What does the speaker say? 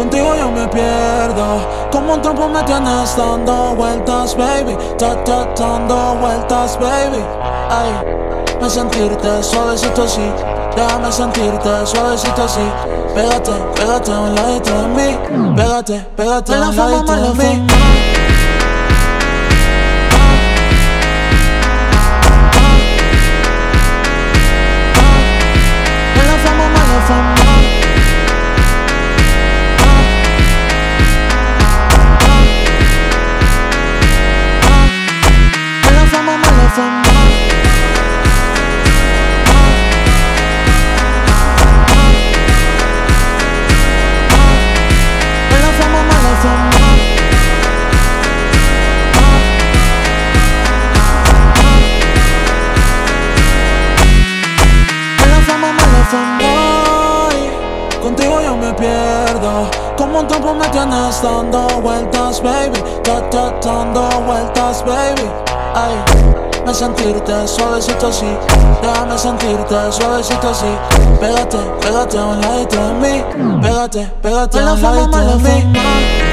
Contigo yo me pierdo. Como un trompo me tienes dando vueltas, baby. Dando vueltas, baby. Ay, me sentirte suavecito así. Déjame sentirte suavecito así. Pégate, pégate a un ladito de mí. Pégate, pégate a un ladito de mí. Contigo yo me pierdo. Como un trompo me tienes dando vueltas, baby. Dando vueltas, baby. Ay, me sentirte suavecito así. Déjame sentirte suavecito así. Pégate, pégate a un ladito de mí. Pégate, pégate a un ladito de mí.